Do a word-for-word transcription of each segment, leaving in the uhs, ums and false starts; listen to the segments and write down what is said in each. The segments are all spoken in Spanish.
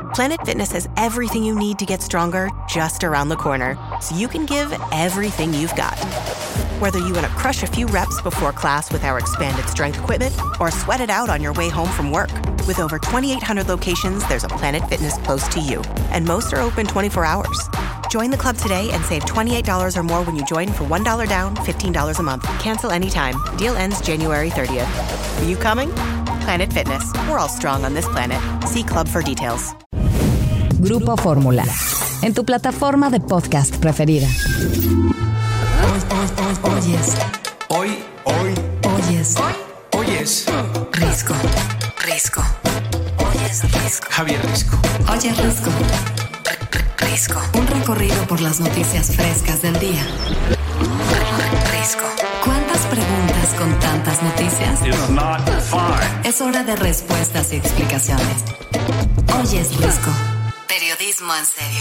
Planet Fitness has everything you need to get stronger just around the corner, so you can give everything you've got. Whether you want to crush a few reps before class with our expanded strength equipment or sweat it out on your way home from work. With over twenty-eight hundred locations, there's a Planet Fitness close to you, and most are open twenty-four hours. Join the club today and save twenty-eight dollars or more when you join for one dollar down, fifteen dollars a month. Cancel anytime. Deal ends January thirtieth. Are you coming? Planet Fitness. We're all strong on this planet. See club for details. Grupo Fórmula. En tu plataforma de podcast preferida. Hoy, hoy, hoy, oyes. Hoy, hoy. Oyes. Hoy, oyes. Risco. Risco. Oyes Risco. Javier Risco. Oyes Risco. Risco. Un recorrido por las noticias frescas del día. Risco. ¿Cuántas preguntas con tantas noticias? It's not fine. Es hora de respuestas y explicaciones. Oyes Risco. Periodismo en serio.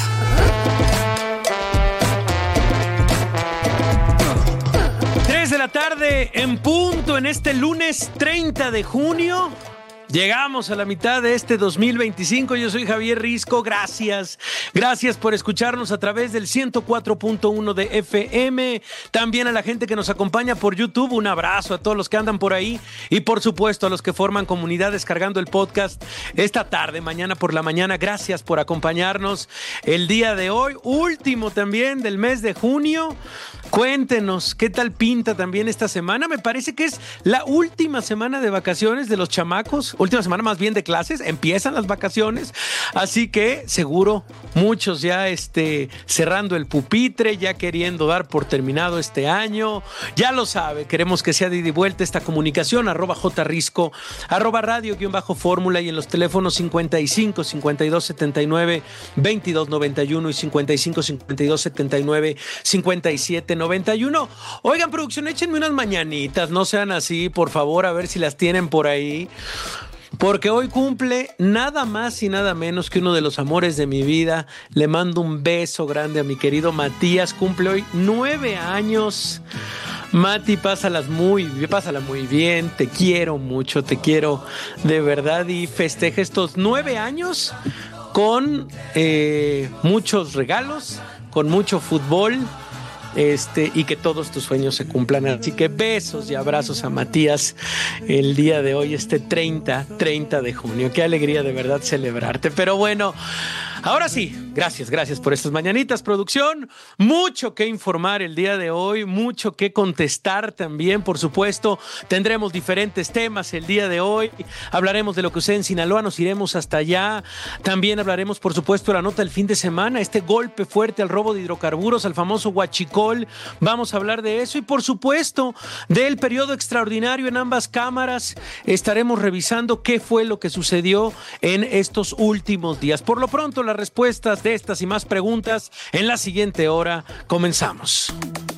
tres de la tarde en punto en este lunes treinta de junio. Llegamos a la mitad de este dos mil veinticinco. Yo soy Javier Risco. Gracias. Gracias por escucharnos a través del ciento cuatro punto uno de F M. También a la gente que nos acompaña por YouTube. Un abrazo a todos los que andan por ahí. Y por supuesto a los que forman comunidad descargando el podcast esta tarde, mañana por la mañana. Gracias por acompañarnos el día de hoy. Último también del mes de junio. Cuéntenos qué tal pinta también esta semana. Me parece que es la última semana de vacaciones de los chamacos. Última semana más bien de clases. Empiezan las vacaciones. Así que seguro muchos ya este, cerrando el pupitre, ya queriendo dar por terminado este año. Ya lo sabe, queremos que sea de ida y vuelta esta comunicación. Arroba jrisco, arroba radio guión bajo fórmula y en los teléfonos cincuenta y cinco, cincuenta y dos, setenta y nueve, veintidós, noventa y uno y cincuenta y cinco, cincuenta y dos, setenta y nueve, cincuenta y siete, noventa y uno. Oigan, producción, échenme unas mañanitas, no sean así, por favor, a ver si las tienen por ahí. Porque hoy cumple nada más y nada menos que uno de los amores de mi vida. Le mando un beso grande a mi querido Matías. Cumple hoy nueve años. Mati, pásalas muy, pásala muy bien. Te quiero mucho, te quiero de verdad. Y festeja estos nueve años con eh, muchos regalos, con mucho fútbol. Este, y que todos tus sueños se cumplan. Así que besos y abrazos a Matías el día de hoy, este treinta de junio. Qué alegría de verdad celebrarte. Pero bueno, ahora sí, gracias, gracias por estas mañanitas, producción. Mucho que informar el día de hoy, mucho que contestar también, por supuesto. Tendremos diferentes temas el día de hoy. Hablaremos de lo que sucede en Sinaloa, nos iremos hasta allá. También hablaremos, por supuesto, de la nota del fin de semana, este golpe fuerte al robo de hidrocarburos, al famoso huachicol. Vamos a hablar de eso y, por supuesto, del periodo extraordinario en ambas cámaras. Estaremos revisando qué fue lo que sucedió en estos últimos días. Por lo pronto, las respuestas de estas y más preguntas en la siguiente hora. Comenzamos.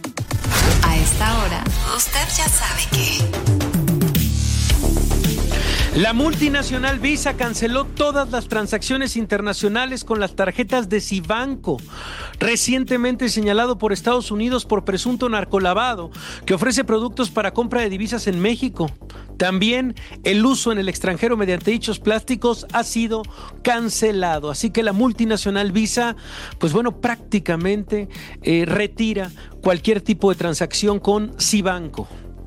A esta hora, usted ya sabe que... La multinacional Visa canceló todas las transacciones internacionales con las tarjetas de Cibanco, recientemente señalado por Estados Unidos por presunto narcolavado, que ofrece productos para compra de divisas en México. También el uso en el extranjero mediante dichos plásticos ha sido cancelado. Así que la multinacional Visa, pues bueno, prácticamente eh, retira cualquier tipo de transacción con Cibanco.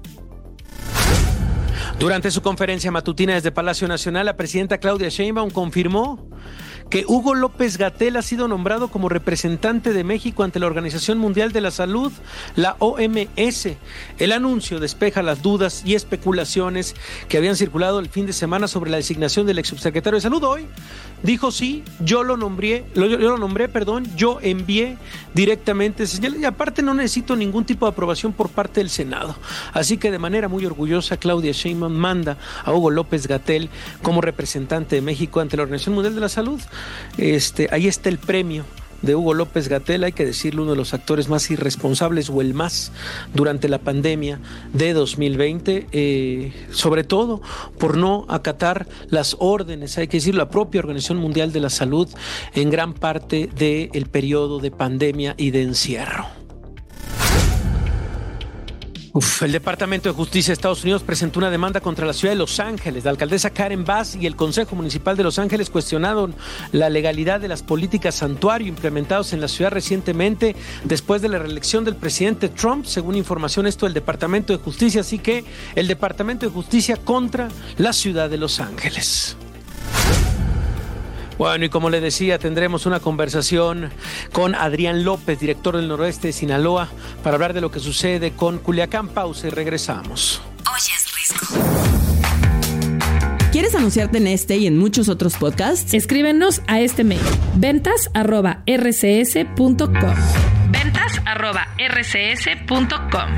Durante su conferencia matutina desde Palacio Nacional, la presidenta Claudia Sheinbaum confirmó que Hugo López-Gatell ha sido nombrado como representante de México ante la Organización Mundial de la Salud, la O M S. El anuncio despeja las dudas y especulaciones que habían circulado el fin de semana sobre la designación del ex subsecretario de Salud. Hoy dijo sí, yo lo nombré, lo, yo lo nombré, perdón, yo envié directamente señal y aparte no necesito ningún tipo de aprobación por parte del Senado. Así que de manera muy orgullosa, Claudia Sheinbaum manda a Hugo López-Gatell como representante de México ante la Organización Mundial de la Salud. Este, ahí está el premio de Hugo López-Gatell, hay que decirlo, uno de los actores más irresponsables o el más durante la pandemia de dos mil veinte, eh, sobre todo por no acatar las órdenes, hay que decir, la propia Organización Mundial de la Salud en gran parte del periodo de pandemia y de encierro. Uf, el Departamento de Justicia de Estados Unidos presentó una demanda contra la ciudad de Los Ángeles. La alcaldesa Karen Bass y el Consejo Municipal de Los Ángeles cuestionaron la legalidad de las políticas santuario implementadas en la ciudad recientemente después de la reelección del presidente Trump, según información esto del Departamento de Justicia. Así que el Departamento de Justicia contra la ciudad de Los Ángeles. Bueno, y como le decía, tendremos una conversación con Adrián López, director del Noroeste de Sinaloa, para hablar de lo que sucede con Culiacán. Pausa y regresamos. Oyes Risco. ¿Quieres anunciarte en este y en muchos otros podcasts? Escríbenos a este mail: ventas arroba r c s punto com. ventas arroba r c s punto com.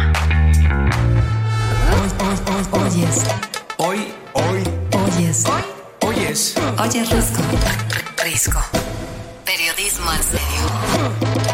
Oyes. Hoy, hoy, Oyes. hoy, oyes. Oyes Risco. Risco. Periodismo al serio.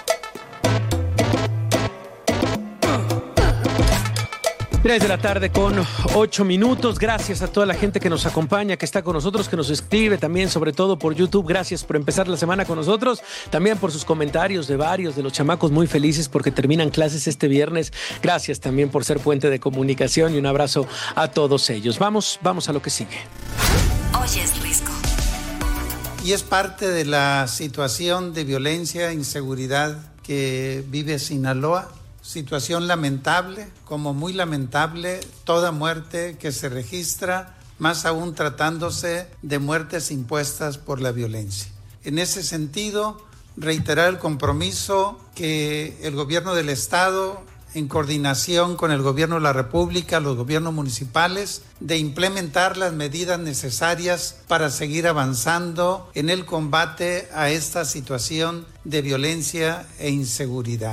Tres de la tarde con ocho minutos. Gracias a toda la gente que nos acompaña, que está con nosotros, que nos escribe también, sobre todo por YouTube. Gracias por empezar la semana con nosotros. También por sus comentarios de varios de los chamacos muy felices porque terminan clases este viernes. Gracias también por ser puente de comunicación y un abrazo a todos ellos. Vamos, vamos a lo que sigue. Oyes Risco. Y es parte de la situación de violencia e inseguridad que vive Sinaloa. Situación lamentable, como muy lamentable, toda muerte que se registra, más aún tratándose de muertes impuestas por la violencia. En ese sentido, reiterar el compromiso que el gobierno del Estado, en coordinación con el gobierno de la República, los gobiernos municipales, de implementar las medidas necesarias para seguir avanzando en el combate a esta situación de violencia e inseguridad.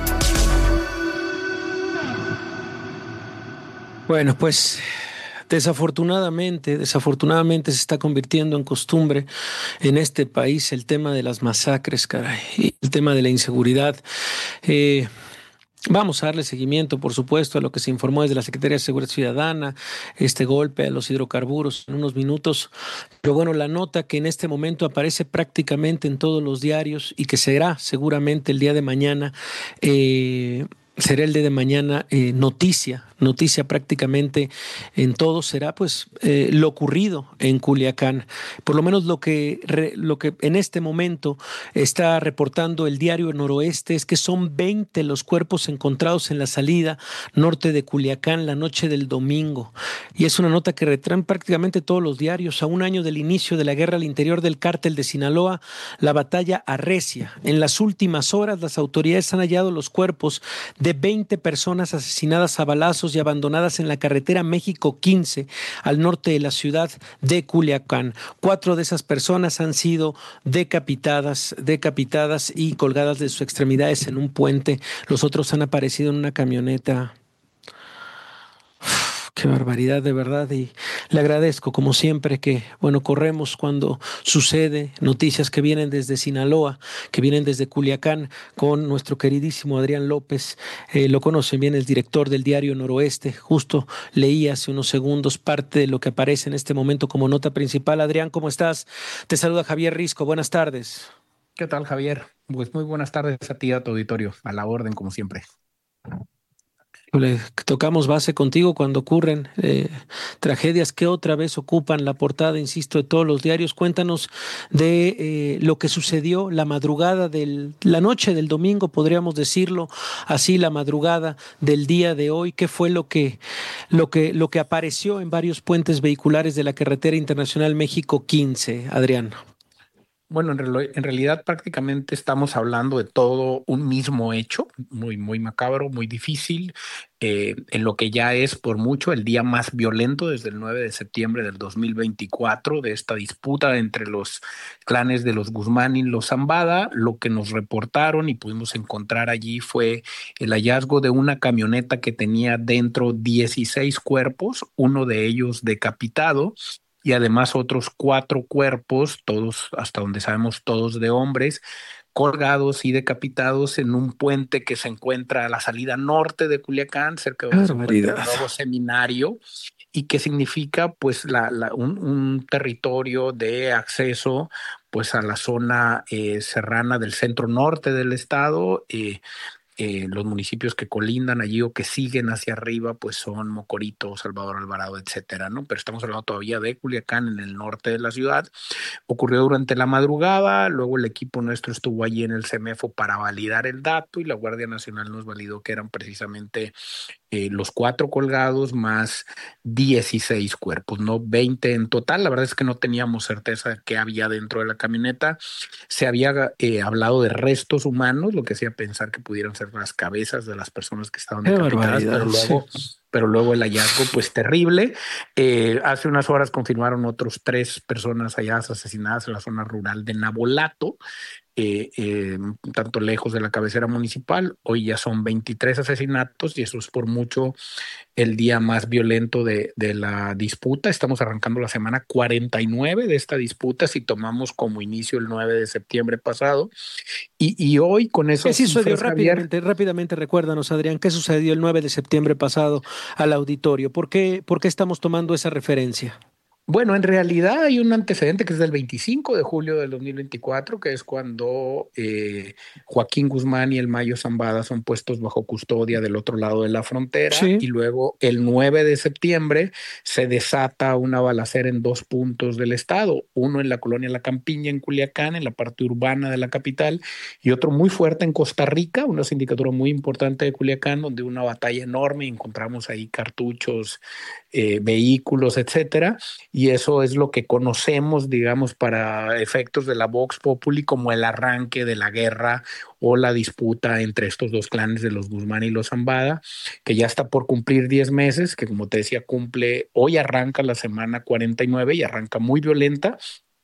Bueno, pues desafortunadamente, desafortunadamente se está convirtiendo en costumbre en este país el tema de las masacres, caray, y el tema de la inseguridad. Eh, Vamos a darle seguimiento, por supuesto, a lo que se informó desde la Secretaría de Seguridad Ciudadana, este golpe a los hidrocarburos en unos minutos. Pero bueno, la nota que en este momento aparece prácticamente en todos los diarios y que será seguramente el día de mañana, eh, será el día de mañana eh, noticia, noticia prácticamente en todo, será pues eh, lo ocurrido en Culiacán. Por lo menos lo que, re, lo que en este momento está reportando el diario Noroeste es que son veinte los cuerpos encontrados en la salida norte de Culiacán la noche del domingo. Y es una nota que retraen prácticamente todos los diarios. A un año del inicio de la guerra al interior del cártel de Sinaloa, la batalla arrecia. En las últimas horas, las autoridades han hallado los cuerpos de veinte personas asesinadas a balazos y abandonadas en la carretera México quince al norte de la ciudad de Culiacán. Cuatro de esas personas han sido decapitadas, decapitadas y colgadas de sus extremidades en un puente. Los otros han aparecido en una camioneta. Qué barbaridad, de verdad, y le agradezco como siempre que, bueno, corremos cuando sucede noticias que vienen desde Sinaloa, que vienen desde Culiacán, con nuestro queridísimo Adrián López. Eh, lo conocen bien, el director del diario Noroeste. Justo leí hace unos segundos parte de lo que aparece en este momento como nota principal. Adrián, ¿cómo estás? Te saluda Javier Risco, buenas tardes. ¿Qué tal, Javier? Pues muy buenas tardes a ti y a tu auditorio, a la orden como siempre. Tocamos base contigo cuando ocurren eh, tragedias que otra vez ocupan la portada, insisto, de todos los diarios. Cuéntanos de eh, lo que sucedió la madrugada del, la noche del domingo, podríamos decirlo así, la madrugada del día de hoy. ¿Qué fue lo que, lo que, lo que apareció en varios puentes vehiculares de la carretera internacional México quince, Adrián? Bueno, en, real, en realidad prácticamente estamos hablando de todo un mismo hecho, muy, muy macabro, muy difícil, eh, en lo que ya es por mucho el día más violento desde el nueve de septiembre del dos mil veinticuatro, de esta disputa entre los clanes de los Guzmán y los Zambada. Lo que nos reportaron y pudimos encontrar allí fue el hallazgo de una camioneta que tenía dentro dieciséis cuerpos, uno de ellos decapitado, y además otros cuatro cuerpos, todos, hasta donde sabemos, todos de hombres, colgados y decapitados en un puente que se encuentra a la salida norte de Culiacán, cerca de un nuevo seminario, y que significa pues la, la, un, un territorio de acceso pues a la zona eh, serrana del centro norte del estado, eh, Eh, los municipios que colindan allí o que siguen hacia arriba, pues son Mocorito, Salvador Alvarado, etcétera, ¿no? Pero estamos hablando todavía de Culiacán, en el norte de la ciudad. Ocurrió durante la madrugada, luego el equipo nuestro estuvo allí en el CEMEFO para validar el dato y la Guardia Nacional nos validó que eran precisamente eh, los cuatro colgados más dieciséis cuerpos, no veinte en total. La verdad es que no teníamos certeza de qué había dentro de la camioneta. Se había eh, hablado de restos humanos, lo que hacía pensar que pudieran ser las cabezas de las personas que estaban decapitadas, pero luego, sí. pero luego el hallazgo, pues terrible. Eh, hace unas horas confirmaron otros tres personas halladas asesinadas en la zona rural de Nabolato, eh, eh, tanto lejos de la cabecera municipal. Hoy ya son veintitrés asesinatos y eso es por mucho el día más violento de, de la disputa. Estamos arrancando la semana cuarenta y nueve de esta disputa, si tomamos como inicio el nueve de septiembre pasado. Y, y hoy con eso... ¿Qué sucedió rápidamente? Rápidamente, recuérdanos, Adrián, ¿qué sucedió el nueve de septiembre pasado al auditorio? ¿Por qué, por qué estamos tomando esa referencia? Bueno, en realidad hay un antecedente que es del veinticinco de julio del dos mil veinticuatro, que es cuando eh, Joaquín Guzmán y el Mayo Zambada son puestos bajo custodia del otro lado de la frontera. Sí. Y luego el nueve de septiembre se desata una balacera en dos puntos del estado, uno en la colonia La Campiña en Culiacán, en la parte urbana de la capital, y otro muy fuerte en Costa Rica, una sindicatura muy importante de Culiacán, donde una batalla enorme, encontramos ahí cartuchos, eh, vehículos, etcétera. Y eso es lo que conocemos, digamos, para efectos de la Vox Populi como el arranque de la guerra o la disputa entre estos dos clanes de los Guzmán y los Zambada, que ya está por cumplir diez meses, que como te decía, cumple, hoy arranca la semana cuarenta y nueve y arranca muy violenta.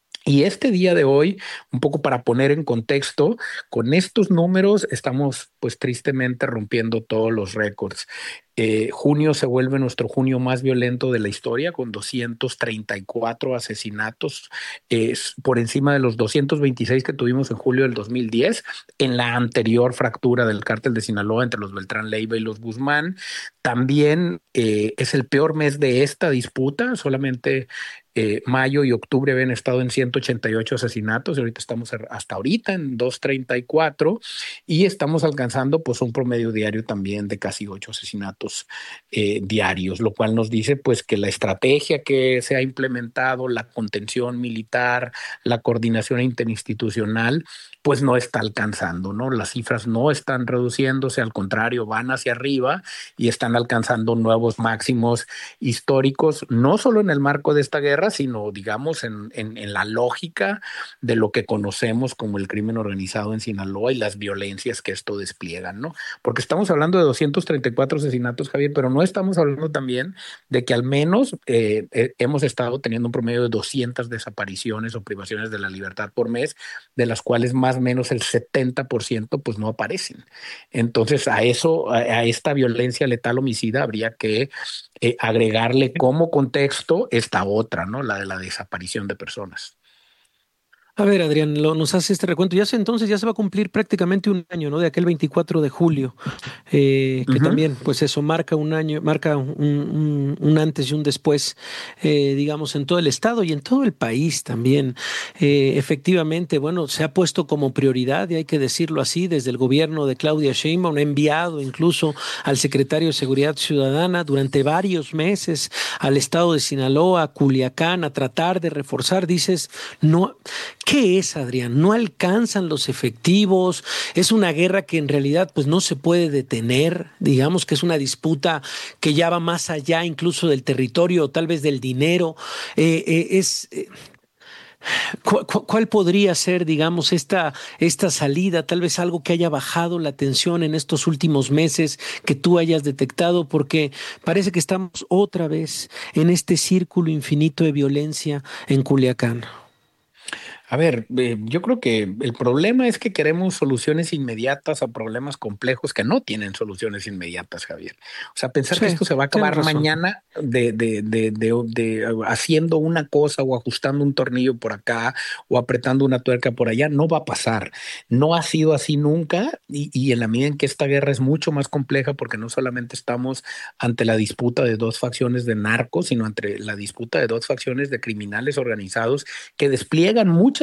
Y este día de hoy, un poco para poner en contexto, con estos números estamos pues tristemente rompiendo todos los récords. Eh, junio se vuelve nuestro junio más violento de la historia, con doscientos treinta y cuatro asesinatos, eh, por encima de los doscientos veintiséis que tuvimos en julio del dos mil diez, en la anterior fractura del cártel de Sinaloa entre los Beltrán Leiva y los Guzmán. También eh, es el peor mes de esta disputa, solamente eh, mayo y octubre habían estado en ciento ochenta y ocho asesinatos, y ahorita estamos hasta ahorita en doscientos treinta y cuatro, y estamos alcanzando pues un promedio diario también de casi ocho asesinatos eh, diarios, lo cual nos dice pues que la estrategia que se ha implementado, la contención militar, la coordinación interinstitucional, pues no está alcanzando, ¿no? Las cifras no están reduciéndose, al contrario, van hacia arriba y están alcanzando nuevos máximos históricos, no solo en el marco de esta guerra, sino, digamos, en, en, en la lógica de lo que conocemos como el crimen organizado en Sinaloa y las violencias que esto despliegan, ¿no? Porque estamos hablando de doscientos treinta y cuatro asesinatos, Javier, pero no estamos hablando también de que al menos eh, eh, hemos estado teniendo un promedio de doscientas desapariciones o privaciones de la libertad por mes, de las cuales más o menos el setenta por ciento pues no aparecen. Entonces a eso, a, a esta violencia letal homicida habría que eh, agregarle como contexto esta otra, ¿no? La de la desaparición de personas. A ver, Adrián, lo, nos hace este recuento. Ya se, entonces ya se va a cumplir prácticamente un año, ¿no? De aquel veinticuatro de julio, eh, que uh-huh. también, pues eso, marca un año, marca un, un, un antes y un después, eh, digamos, en todo el estado y en todo el país también. Eh, efectivamente, bueno, se ha puesto como prioridad, y hay que decirlo así, desde el gobierno de Claudia Sheinbaum, enviado incluso al secretario de Seguridad Ciudadana durante varios meses al estado de Sinaloa, a Culiacán, a tratar de reforzar. Dices, no... ¿Qué es, Adrián? ¿No alcanzan los efectivos? ¿Es una guerra que en realidad pues no se puede detener? Digamos que es una disputa que ya va más allá incluso del territorio o tal vez del dinero. Eh, eh, es... Eh, ¿Cuál, ¿Cuál podría ser, digamos, esta, esta salida? Tal vez algo que haya bajado la tensión en estos últimos meses, que tú hayas detectado, porque parece que estamos otra vez en este círculo infinito de violencia en Culiacán. A ver, eh, yo creo que el problema es que queremos soluciones inmediatas a problemas complejos que no tienen soluciones inmediatas, Javier. O sea, pensar sí, que esto se va a acabar mañana de, de, de, de, de haciendo una cosa o ajustando un tornillo por acá o apretando una tuerca por allá, no va a pasar. No ha sido así nunca, y, y en la medida en que esta guerra es mucho más compleja, porque no solamente estamos ante la disputa de dos facciones de narcos, sino ante la disputa de dos facciones de criminales organizados que despliegan muchas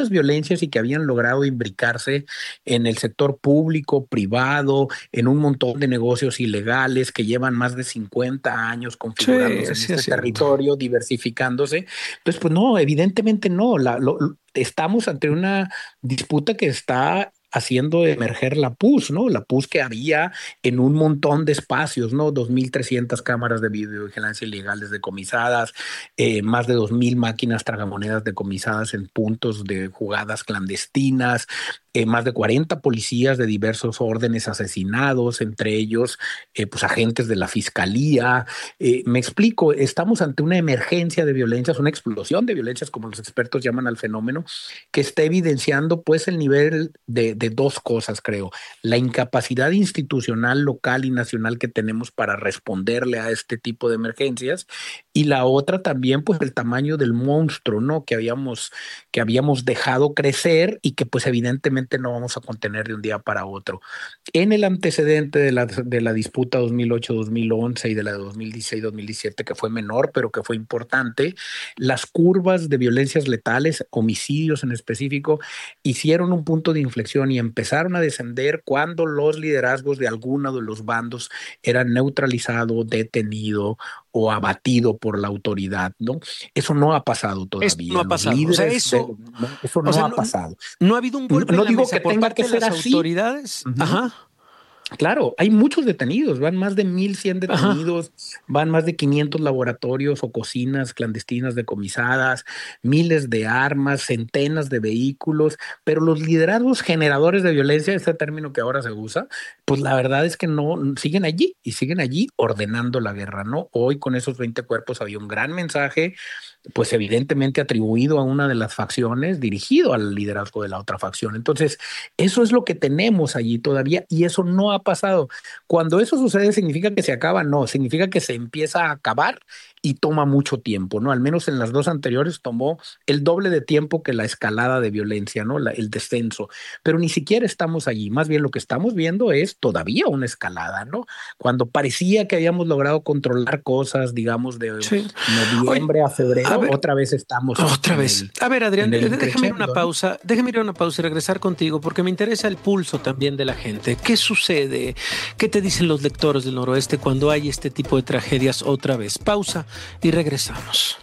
muchas violencias y que habían logrado imbricarse en el sector público, privado, en un montón de negocios ilegales que llevan más de cincuenta años configurándose Sí, sí, en este sí. territorio, diversificándose. Entonces, pues no, evidentemente no. La, lo, estamos ante una disputa que está haciendo emerger la P U S, ¿no? La P U S que había en un montón de espacios, ¿no? dos mil trescientas cámaras de videovigilancia ilegales decomisadas, eh, más de dos mil máquinas tragamonedas decomisadas en puntos de jugadas clandestinas, eh, más de cuarenta policías de diversos órdenes asesinados, entre ellos, eh, pues agentes de la fiscalía. Eh, me explico, estamos ante una emergencia de violencias, una explosión de violencias, como los expertos llaman al fenómeno, que está evidenciando pues el nivel de, de dos cosas, creo. La incapacidad institucional local y nacional que tenemos para responderle a este tipo de emergencias, y la otra también pues el tamaño del monstruo, ¿no? Que habíamos, que habíamos dejado crecer y que pues evidentemente no vamos a contener de un día para otro. En el antecedente de la, de la disputa dos mil ocho dos mil once y de la de dos mil dieciséis dos mil diecisiete, que fue menor pero que fue importante, las curvas de violencias letales, homicidios en específico, hicieron un punto de inflexión y empezaron a descender cuando los liderazgos de alguno de los bandos eran neutralizados, detenidos o abatido por la autoridad, ¿no? Eso no ha pasado todavía. Eso no ha pasado. O sea, eso, de, no, eso no o sea, ha no, pasado. No ha habido un golpe no, no en la digo mesa que por tenga parte que de ser las así. autoridades. Uh-huh. Ajá. Claro, hay muchos detenidos, van más de mil cien detenidos, Ajá. van más de quinientos laboratorios o cocinas clandestinas decomisadas, miles de armas, centenas de vehículos, pero los liderazgos generadores de violencia, este término que ahora se usa, pues la verdad es que no, siguen allí y siguen allí ordenando la guerra, ¿no? Hoy con esos veinte cuerpos había un gran mensaje, pues evidentemente atribuido a una de las facciones, dirigido al liderazgo de la otra facción. Entonces, eso es lo que tenemos allí todavía y eso no ha pasado. Cuando eso sucede, ¿significa que se acaba? No, significa que se empieza a acabar y toma mucho tiempo, ¿no? Al menos en las dos anteriores tomó el doble de tiempo que la escalada de violencia, ¿no? La, el descenso. Pero ni siquiera estamos allí. Más bien lo que estamos viendo es todavía una escalada, ¿no? Cuando parecía que habíamos logrado controlar cosas, digamos, de sí. noviembre Oye, a febrero, a ver, otra vez estamos. Otra vez. El, a ver, Adrián, déjame ir a una pausa, déjame ir a una pausa y regresar contigo, porque me interesa el pulso también de la gente. ¿Qué sucede? ¿Qué te dicen los lectores del Noroeste cuando hay este tipo de tragedias otra vez? Pausa y regresamos.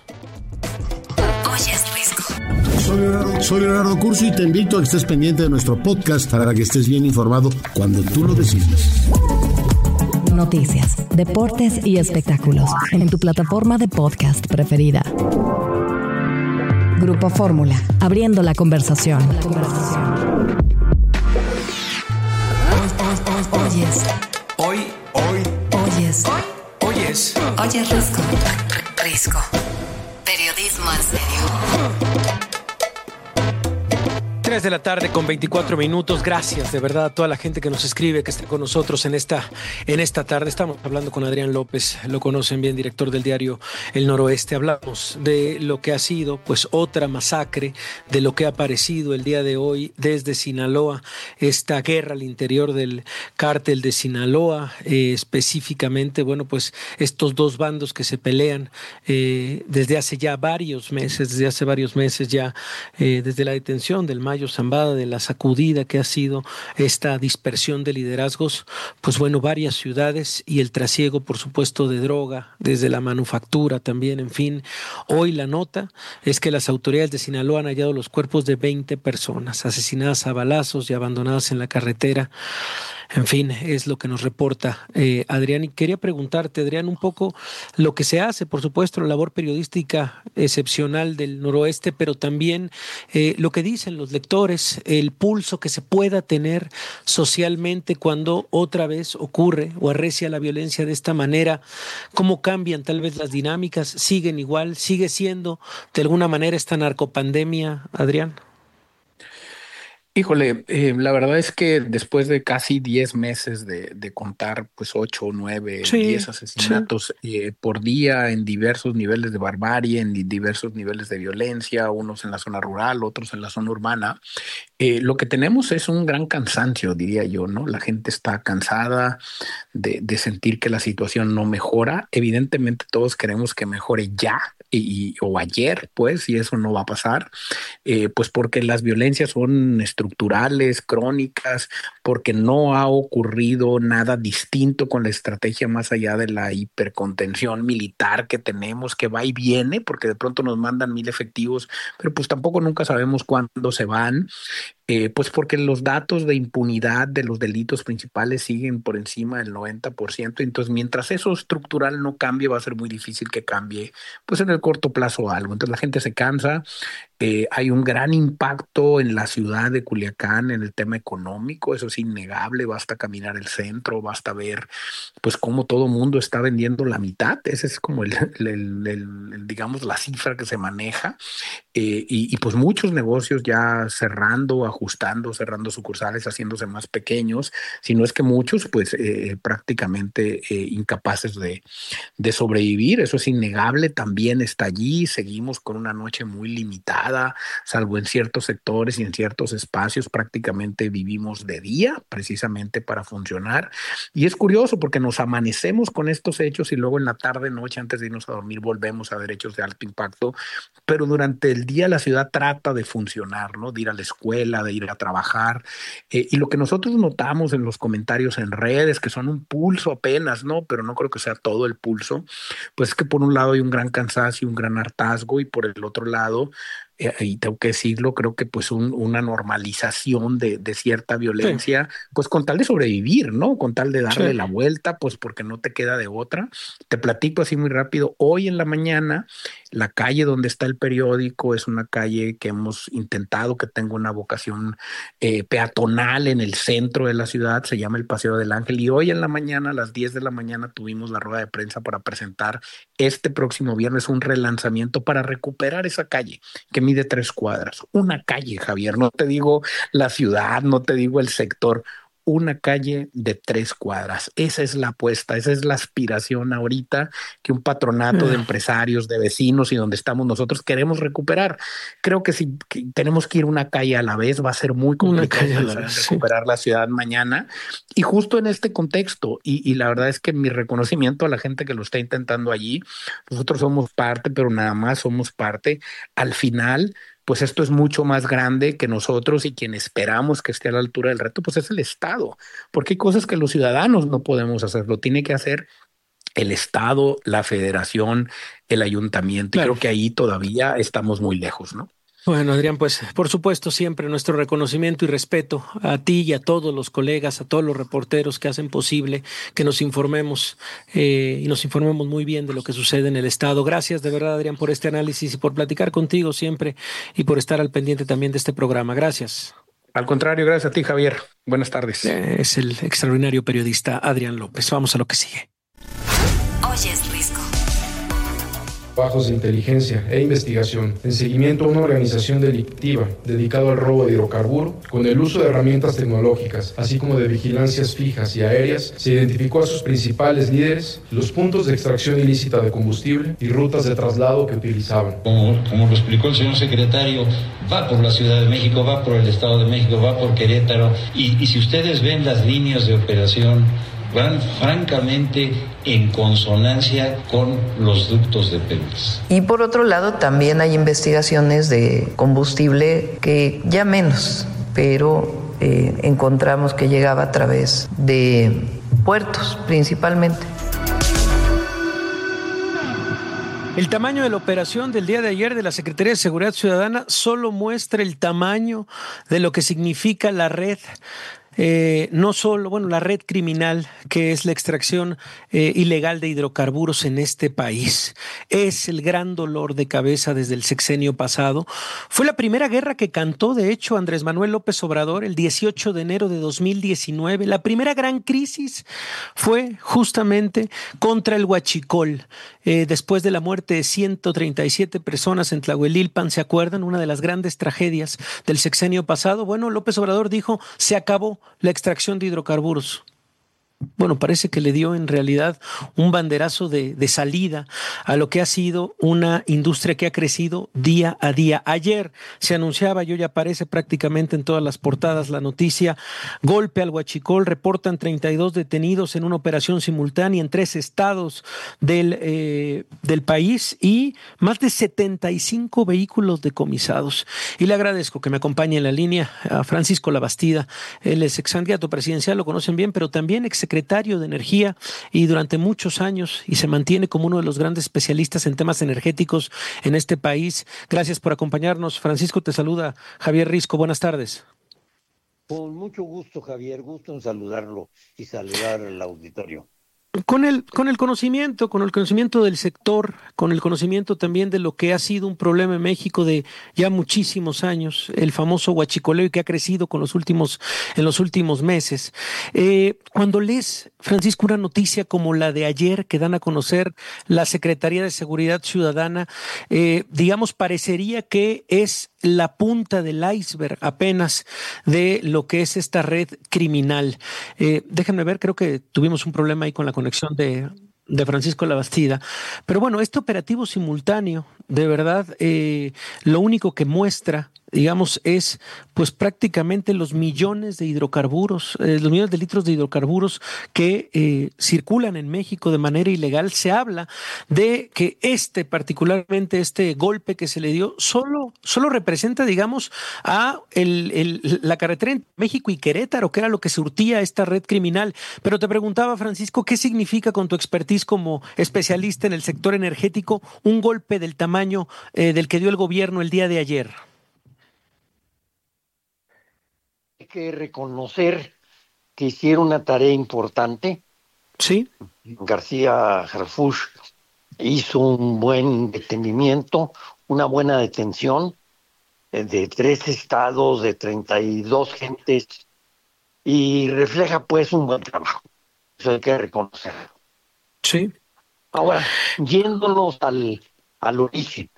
Oye, es Risco. Soy Leonardo, soy Leonardo Curcio y te invito a que estés pendiente de nuestro podcast para que estés bien informado cuando tú lo decidas. Noticias, deportes y espectáculos en tu plataforma de podcast preferida. Grupo Fórmula, abriendo la conversación. La conversación. Oyes. Hoy, hoy. Oyes. Oyes. Oyes Risco. Risco. Periodismo en serio. tres de la tarde con veinticuatro minutos. Gracias de verdad a toda la gente que nos escribe, que está con nosotros en esta, en esta tarde. Estamos hablando con Adrián López, lo conocen bien, director del diario El Noroeste. Hablamos de lo que ha sido pues otra masacre, de lo que ha aparecido el día de hoy desde Sinaloa, esta guerra al interior del cártel de Sinaloa, eh, específicamente, bueno, pues estos dos bandos que se pelean eh, desde hace ya varios meses, desde hace varios meses ya, eh, desde la detención del Mayo Zambada, de la sacudida que ha sido esta dispersión de liderazgos, pues bueno, varias ciudades y el trasiego, por supuesto, de droga, desde la manufactura también, en fin. Hoy la nota es que las autoridades de Sinaloa han hallado los cuerpos de veinte personas asesinadas a balazos y abandonadas en la carretera. En fin, es lo que nos reporta eh, Adrián. Y quería preguntarte, Adrián, un poco lo que se hace, por supuesto, la labor periodística excepcional del Noroeste, pero también eh, lo que dicen los lectores, el pulso que se pueda tener socialmente cuando otra vez ocurre o arrecia la violencia de esta manera. ¿Cómo cambian tal vez las dinámicas? ¿Siguen igual? ¿Sigue siendo de alguna manera esta narcopandemia, Adrián? Híjole, eh, la verdad es que después de casi diez meses de, de contar pues ocho, nueve, sí, diez asesinatos sí. eh, por día en diversos niveles de barbarie, en diversos niveles de violencia, unos en la zona rural, otros en la zona urbana, eh, lo que tenemos es un gran cansancio, diría yo, ¿no? La gente está cansada de, de sentir que la situación no mejora. Evidentemente todos queremos que mejore ya, y, o ayer, pues, y eso no va a pasar, eh, pues porque las violencias son estructurales, crónicas, porque no ha ocurrido nada distinto con la estrategia más allá de la hipercontención militar que tenemos, que va y viene, porque de pronto nos mandan mil efectivos, pero pues tampoco nunca sabemos cuándo se van. Eh, pues porque los datos de impunidad de los delitos principales siguen por encima del noventa por ciento. Entonces, mientras eso estructural no cambie, va a ser muy difícil que cambie, pues en el corto plazo algo. Entonces, la gente se cansa. Eh, hay un gran impacto en la ciudad de Culiacán en el tema económico, eso es innegable. Basta caminar el centro, basta ver, pues, cómo todo mundo está vendiendo la mitad. Ese es como el, el, el, el, el digamos, la cifra que se maneja. Eh, y, y pues muchos negocios ya cerrando, ajustando, cerrando sucursales, haciéndose más pequeños, si no es que muchos, pues eh, prácticamente eh, incapaces de, de sobrevivir. Eso es innegable, también está allí. Seguimos con una noche muy limitada, salvo en ciertos sectores y en ciertos espacios, prácticamente vivimos de día, precisamente para funcionar. Y es curioso porque nos amanecemos con estos hechos y luego en la tarde, noche, antes de irnos a dormir, volvemos a ver hechos de alto impacto, pero durante el día la ciudad trata de funcionar, ¿no? De ir a la escuela, de ir a trabajar. Eh, y lo que nosotros notamos en los comentarios en redes, que son un pulso apenas, ¿no? Pero no creo que sea todo el pulso, pues es que por un lado hay un gran cansancio, un gran hartazgo, y por el otro lado, eh, y tengo que decirlo, creo que pues un, una normalización de, de cierta violencia, sí, pues con tal de sobrevivir, ¿no? Con tal de darle sí. la vuelta, pues porque no te queda de otra. Te platico así muy rápido. Hoy en la mañana, la calle donde está el periódico es una calle que hemos intentado que tenga una vocación eh, peatonal en el centro de la ciudad, se llama el Paseo del Ángel, y hoy en la mañana, a las diez de la mañana, tuvimos la rueda de prensa para presentar este próximo viernes un relanzamiento para recuperar esa calle que mide tres cuadras. Una calle, Javier, no te digo la ciudad, no te digo el sector, una calle de tres cuadras. Esa es la apuesta, esa es la aspiración ahorita que un patronato uh. de empresarios, de vecinos y donde estamos nosotros queremos recuperar. Creo que si que tenemos que ir una calle a la vez, va a ser muy complicado la vez, recuperar sí. la ciudad mañana. Y justo en este contexto, y, y la verdad es que mi reconocimiento a la gente que lo está intentando allí, nosotros somos parte, pero nada más somos parte. Al final, pues esto es mucho más grande que nosotros, y quien esperamos que esté a la altura del reto, pues es el Estado, porque hay cosas que los ciudadanos no podemos hacer, lo tiene que hacer el Estado, la Federación, el Ayuntamiento, claro. Y creo que ahí todavía estamos muy lejos, ¿no? Bueno, Adrián, pues por supuesto siempre nuestro reconocimiento y respeto a ti y a todos los colegas, a todos los reporteros que hacen posible que nos informemos eh, y nos informemos muy bien de lo que sucede en el Estado. Gracias de verdad, Adrián, por este análisis y por platicar contigo siempre y por estar al pendiente también de este programa. Gracias. Al contrario, gracias a ti, Javier. Buenas tardes. Eh, es el extraordinario periodista Adrián López. Vamos a lo que sigue. Oyes Risco. Trabajos de inteligencia e investigación en seguimiento a una organización delictiva dedicada al robo de hidrocarburos, con el uso de herramientas tecnológicas, así como de vigilancias fijas y aéreas, se identificó a sus principales líderes, los puntos de extracción ilícita de combustible y rutas de traslado que utilizaban. Como, como lo explicó el señor secretario, va por la Ciudad de México, va por el Estado de México, va por Querétaro, y, y si ustedes ven las líneas de operación, van francamente en consonancia con los ductos de Pemex. Y por otro lado también hay investigaciones de combustible que ya menos, pero eh, encontramos que llegaba a través de puertos principalmente. El tamaño de la operación del día de ayer de la Secretaría de Seguridad Ciudadana solo muestra el tamaño de lo que significa la red. Eh, no solo, bueno, la red criminal que es la extracción eh, ilegal de hidrocarburos en este país. Es el gran dolor de cabeza desde el sexenio pasado. Fue la primera guerra que cantó, de hecho, Andrés Manuel López Obrador el dieciocho de enero de dos mil diecinueve. La primera gran crisis fue justamente contra el huachicol. Eh, después de la muerte de ciento treinta y siete personas en Tlahuelilpan, ¿se acuerdan? Una de las grandes tragedias del sexenio pasado. Bueno, López Obrador dijo, se acabó la extracción de hidrocarburos. bueno, parece que le dio en realidad un banderazo de, de salida a lo que ha sido una industria que ha crecido día a día. Ayer se anunciaba, y hoy aparece prácticamente en todas las portadas la noticia: golpe al huachicol, reportan treinta y dos detenidos en una operación simultánea en tres estados del, eh, del país y más de setenta y cinco vehículos decomisados. Y le agradezco que me acompañe en la línea a Francisco Labastida. Él es ex candidato presidencial, lo conocen bien, pero también ex secretario de Energía y durante muchos años, y se mantiene como uno de los grandes especialistas en temas energéticos en este país. Gracias por acompañarnos. Francisco, te saluda Javier Risco. Buenas tardes. Con mucho gusto, Javier. Gusto en saludarlo y saludar al auditorio. Con el, con el conocimiento, con el conocimiento del sector, con el conocimiento también de lo que ha sido un problema en México de ya muchísimos años, el famoso huachicoleo, y que ha crecido con los últimos, en los últimos meses. Eh, cuando lees, Francisco, una noticia como la de ayer que dan a conocer la Secretaría de Seguridad Ciudadana, eh, digamos, parecería que es la punta del iceberg apenas de lo que es esta red criminal. Eh, déjenme ver, creo que tuvimos un problema ahí con la conexión de, de Francisco Labastida. Pero bueno, este operativo simultáneo, de verdad, eh, lo único que muestra, digamos, es pues prácticamente los millones de hidrocarburos, eh, los millones de litros de hidrocarburos que eh, circulan en México de manera ilegal. Se habla de que este, particularmente este golpe que se le dio, solo, solo representa, digamos, a el, el, la carretera entre México y Querétaro, que era lo que surtía esta red criminal. Pero te preguntaba, Francisco, ¿qué significa, con tu expertise como especialista en el sector energético, un golpe del tamaño eh, del que dio el gobierno el día de ayer? Hay que reconocer que hicieron una tarea importante. Sí. García Harfuch hizo un buen detenimiento, una buena detención de tres estados, de treinta y dos gentes, y refleja pues un buen trabajo. Eso hay que reconocerlo. Sí. Ahora, yéndonos al, al origen.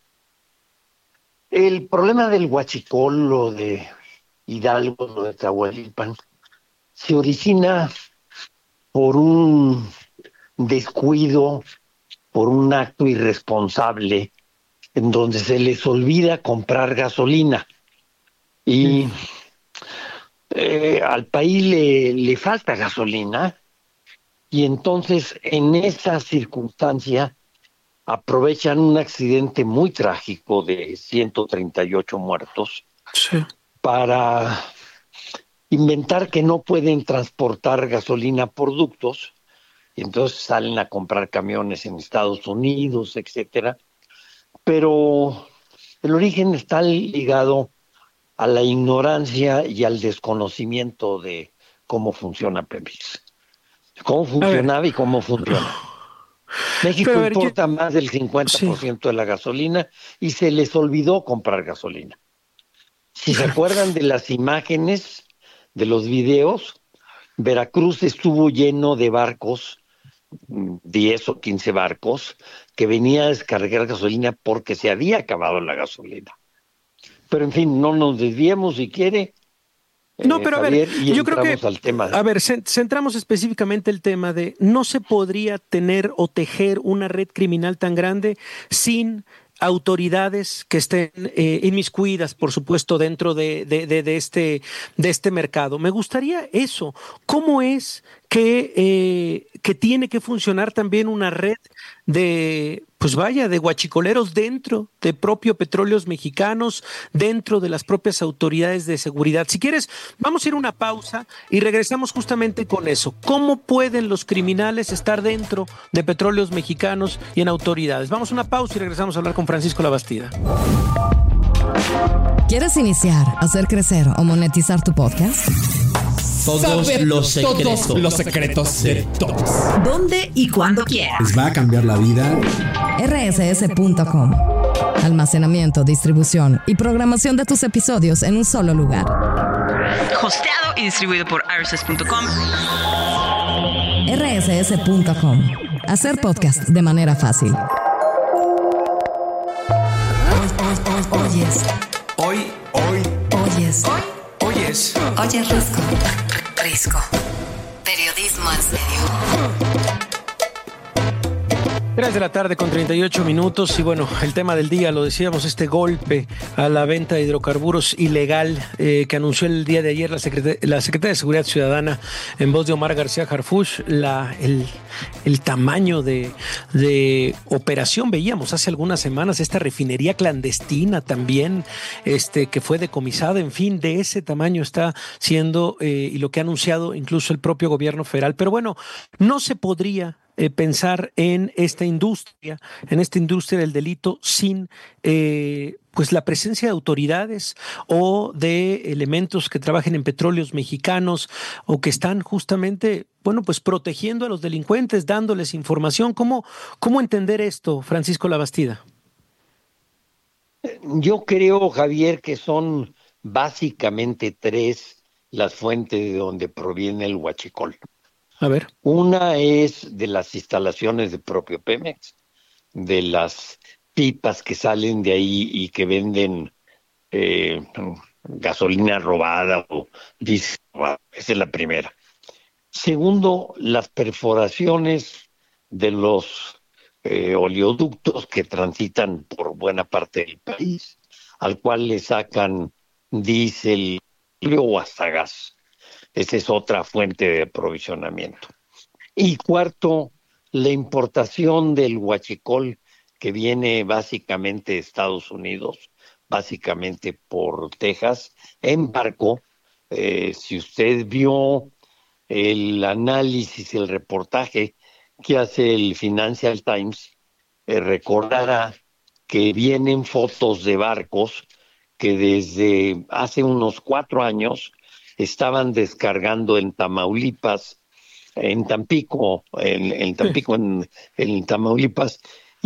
El problema del huachicol, lo de Hidalgo, lo de Tlahuelilpan, se origina por un descuido, por un acto irresponsable, en donde se les olvida comprar gasolina. Y eh, al país le, le falta gasolina, y entonces en esa circunstancia aprovechan un accidente muy trágico de ciento treinta y ocho muertos. Sí. Para inventar que no pueden transportar gasolina por ductos, y entonces salen a comprar camiones en Estados Unidos, etcétera. Pero el origen está ligado a la ignorancia y al desconocimiento de cómo funciona Pemex, cómo funcionaba y cómo funciona. México ver, importa yo... más del cincuenta por ciento sí. de la gasolina, y se les olvidó comprar gasolina. Si se acuerdan de las imágenes, de los videos, Veracruz estuvo lleno de barcos, diez o quince barcos, que venían a descargar gasolina porque se había acabado la gasolina. Pero en fin, no nos desviemos si quiere. No, eh, pero Javier, a ver, yo creo que, al tema. a ver, centramos específicamente el tema de no se podría tener o tejer una red criminal tan grande sin autoridades que estén eh, inmiscuidas, por supuesto, dentro de, de, de, de, este, de este mercado. Me gustaría eso. ¿Cómo es que, eh, que tiene que funcionar también una red de, pues vaya, de huachicoleros dentro de propio Petróleos Mexicanos, dentro de las propias autoridades de seguridad? Si quieres, vamos a ir a una pausa y regresamos justamente con eso. ¿Cómo pueden los criminales estar dentro de Petróleos Mexicanos y en autoridades? Vamos a una pausa y regresamos a hablar con Francisco Labastida. ¿Quieres iniciar, hacer crecer o monetizar tu podcast? Todos Saber los secretos. Todos los secretos de todos. ¿Dónde y cuándo quieras? ¿Les va a cambiar la vida? R S S punto com. Almacenamiento, distribución y programación de tus episodios en un solo lugar. Hosteado y distribuido por R S S punto com. R S S punto com. Hacer podcast de manera fácil. Oyes. Hoy, hoy, Oyes. oyes. Oyes Risco. Risco. Periodismo en serio. tres de la tarde con treinta y ocho minutos y bueno, el tema del día, lo decíamos, este golpe a la venta de hidrocarburos ilegal eh, que anunció el día de ayer la, Secret- la Secretaría de Seguridad Ciudadana en voz de Omar García Harfuch, la, el, el tamaño de, de operación. Veíamos hace algunas semanas esta refinería clandestina también este, que fue decomisada, en fin, de ese tamaño está siendo eh, y lo que ha anunciado incluso el propio gobierno federal. Pero bueno, no se podría Eh, pensar en esta industria, en esta industria del delito sin eh, pues la presencia de autoridades o de elementos que trabajen en petróleos mexicanos o que están justamente, bueno, pues protegiendo a los delincuentes, dándoles información. ¿Cómo, cómo entender esto, Francisco Labastida? Yo creo, Javier, que son básicamente tres las fuentes de donde proviene el huachicol. A ver. Una es de las instalaciones del propio Pemex, de las pipas que salen de ahí y que venden eh, gasolina robada o diésel robado. Esa es la primera. Segundo, las perforaciones de los eh, oleoductos que transitan por buena parte del país, al cual le sacan diésel o hasta gas. Esa es otra fuente de aprovisionamiento. Y cuarto, la importación del huachicol que viene básicamente de Estados Unidos, básicamente por Texas, en barco. Eh, si usted vio el análisis, el reportaje que hace el Financial Times, eh, recordará que vienen fotos de barcos que desde hace unos cuatro años estaban descargando en Tamaulipas, en Tampico, en, en Tampico, en, en Tamaulipas,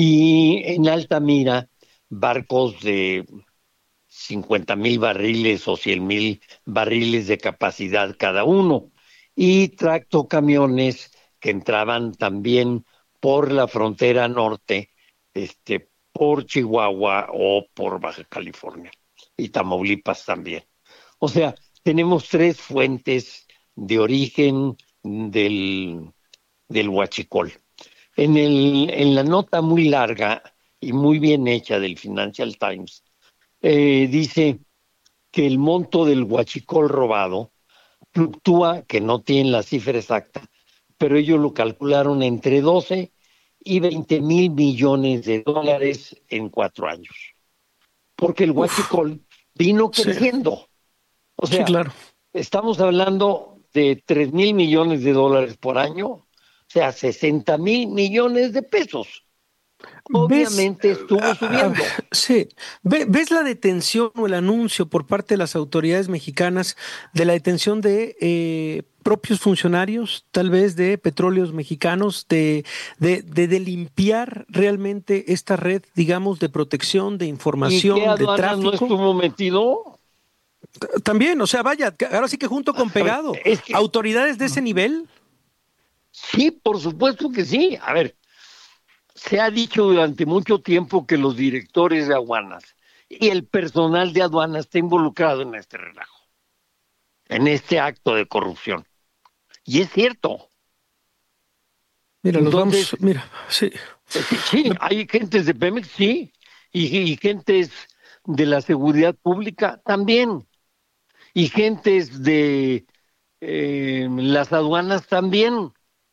y en Altamira, barcos de cincuenta mil barriles o cien mil barriles de capacidad cada uno, y tractocamiones que entraban también por la frontera norte, este, por Chihuahua o por Baja California, y Tamaulipas también. O sea, tenemos tres fuentes de origen del, del huachicol. En, el, en la nota muy larga y muy bien hecha del Financial Times, eh, dice que el monto del huachicol robado fluctúa, que no tienen la cifra exacta, pero ellos lo calcularon entre doce y veinte mil millones de dólares en cuatro años. Porque el huachicol vino creciendo. Sí. O sea, sí, claro. Estamos hablando de tres mil millones de dólares por año, o sea, sesenta mil millones de pesos. Obviamente ¿Ves? estuvo subiendo. Uh, sí. ¿Ves la detención o el anuncio por parte de las autoridades mexicanas de la detención de eh, propios funcionarios, tal vez de petróleos mexicanos, de, de, de, de limpiar realmente esta red, digamos, de protección, de información, ¿Y qué de tráfico? ¿No estuvo metido? También, o sea, vaya, ahora sí que junto con pegado. Es que, ¿autoridades de ese nivel? Sí, por supuesto que sí. A ver, se ha dicho durante mucho tiempo que los directores de aduanas y el personal de aduanas está involucrado en este relajo, en este acto de corrupción. Y es cierto. Mira, Entonces, los vamos, mira, sí. Sí, hay gentes de Pemex, sí, y, y gentes de la seguridad pública también. Y gentes de eh, las aduanas también.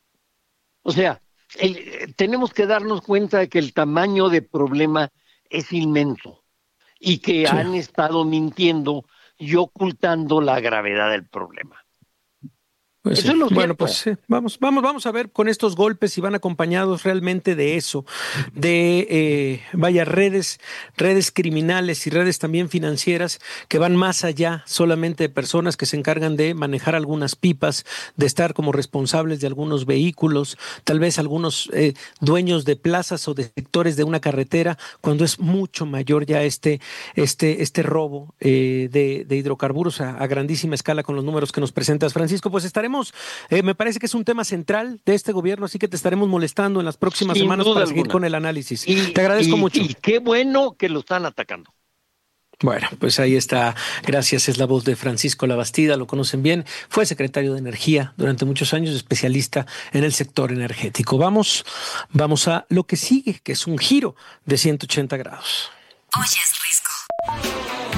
O sea, el, tenemos que darnos cuenta de que el tamaño del problema es inmenso y que sí. han estado mintiendo y ocultando la gravedad del problema. Pues eso sí. es lo Bueno, cierto. pues sí. vamos, vamos, vamos a ver con estos golpes si van acompañados realmente de eso, de eh, vaya redes, redes criminales y redes también financieras que van más allá solamente de personas que se encargan de manejar algunas pipas, de estar como responsables de algunos vehículos, tal vez algunos eh, dueños de plazas o de sectores de una carretera, cuando es mucho mayor ya este, este, este robo eh, de, de hidrocarburos a, a grandísima escala con los números que nos presentas, Francisco. Pues estaremos Eh, me parece que es un tema central de este gobierno, así que te estaremos molestando en las próximas Sin semanas para alguna. seguir con el análisis. Y, te agradezco y, mucho. Y qué bueno que lo están atacando. Bueno, pues ahí está. Gracias. Es la voz de Francisco Labastida. Lo conocen bien. Fue secretario de Energía durante muchos años, especialista en el sector energético. Vamos, vamos a lo que sigue, que es un giro de ciento ochenta grados. Oyes Risco.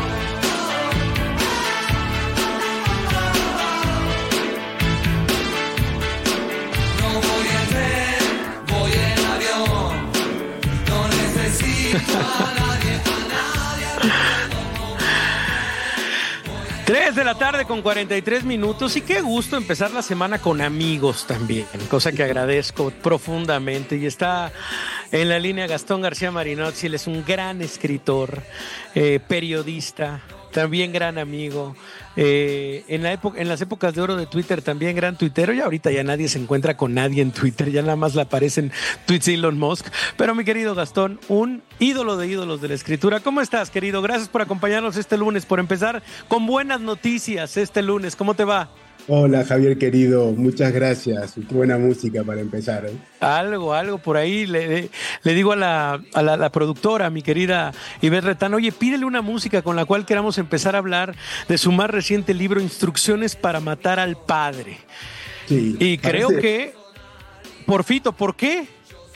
No voy en tren, voy en avión. No necesito a nadie, a nadie. Tres de la tarde con cuarenta y tres minutos y qué gusto empezar la semana con amigos también, cosa que agradezco profundamente. Y está en la línea Gastón García Marinozzi. Él es un gran escritor, eh, periodista, también gran amigo. Eh, en, la época, en las épocas de oro de Twitter también gran tuitero, y ahorita ya nadie se encuentra con nadie en Twitter, ya nada más le aparecen tweets de Elon Musk. Pero mi querido Gastón, un ídolo de ídolos de la escritura. ¿Cómo estás, querido? Gracias por acompañarnos este lunes, por empezar con buenas noticias este lunes. ¿Cómo te va? Hola Javier querido, muchas gracias. Qué buena música para empezar, ¿eh? Algo, algo por ahí. Le, le digo a la, a la, la productora, mi querida Ivette Retán, oye, pídele una música con la cual queramos empezar a hablar de su más reciente libro, Instrucciones para matar al padre. Sí, y creo parece... que, Porfito, ¿por qué?